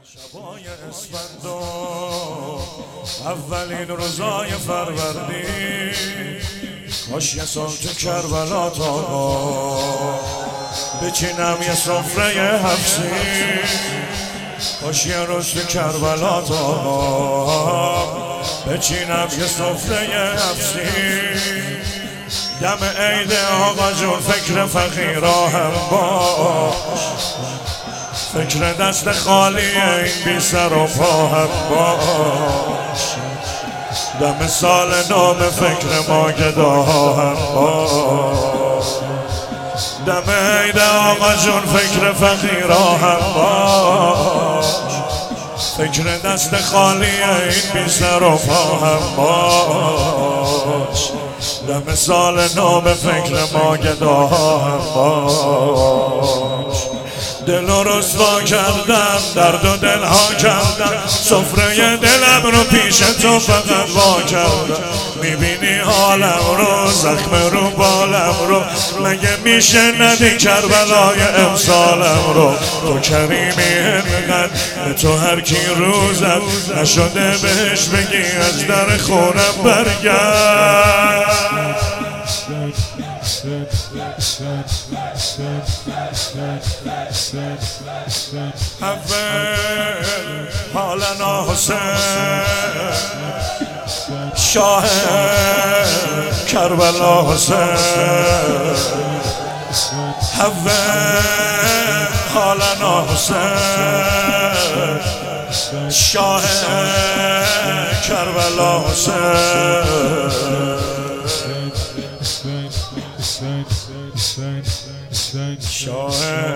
شبای اسفندان اولین روزای فروردین، کاش یه سال تو کربلا تا بچینم یه سفره حفظی، کاش یه روز تو کربلا تا بچینم یه سفره حفظی. دم عید آقا جون فکر فقیرا هم باش، فکر دست خالی این بی سر و پا هم باش، دم سال نام فکر ما گداها هم باش، دم عید آقا جون فکر فقیرا هم باش، فکر دست خالی این بی سر و پا هم باش، دم سال نام فکر ما گداها هم باش. دل رو رسوا کردم، درد و دلها کردم، سفره دلم رو پیش تو فقط وا کردم. میبینی حالم رو، زخم رو بالم رو، مگه میشه ندی کربلای امسالم رو؟ تو کریمی انقدر به تو هر کی روزم نشده بهش بگی از در خونم برگرد. اول حالا حسین شاه کربلا حسین، اول حالا حسین شاه کربلا حسین، شاه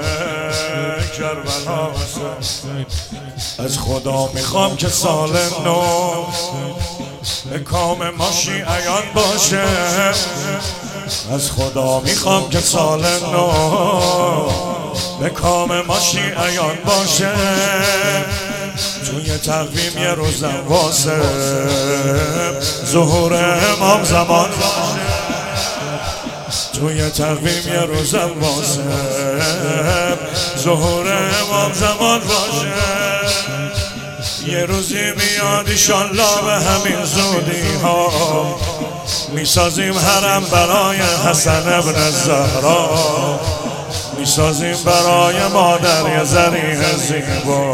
کربلا حسین. از خدا میخوام که سال نو به کام ما شیعیان باشه، از خدا میخوام که سال نو به کام ما شیعیان باشه. توی تقویم یه روزم واسه ظهور امام زمان باشه، توی تقویم یه روزم واسه ظهور امام زمان باشه. یه روزی میاد ایشالله به همین زودی ها، میسازیم حرم برای حسن ابن زهرا، میسازیم برای مادر یه ذریح زیبا،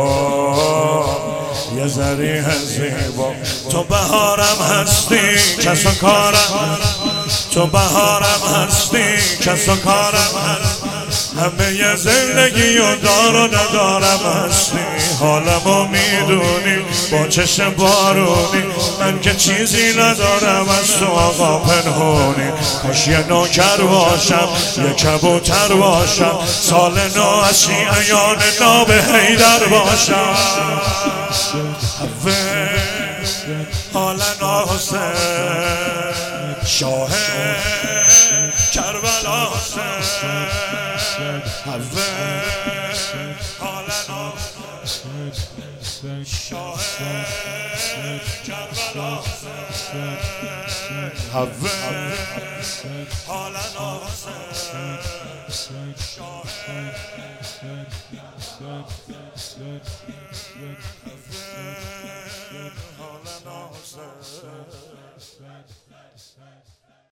یه ذریح زیبا. تو بهارم هستی کس و کارم، تو بهارم هستی کس و کارم هست، همه یه زندگی و دار و ندارم هستی. حالمو میدونی با چشم بارونی، من که چیزی ندارم از تو آقا پنهونی. کاش یه نوکر باشم یه کبوتر باشم، سال نو از شیعیان ناب حیدر باشم. حالا حسین شاه کربلا حسین، حالا شاه کربلا حسین، حالا حسین شاه حالا حسین.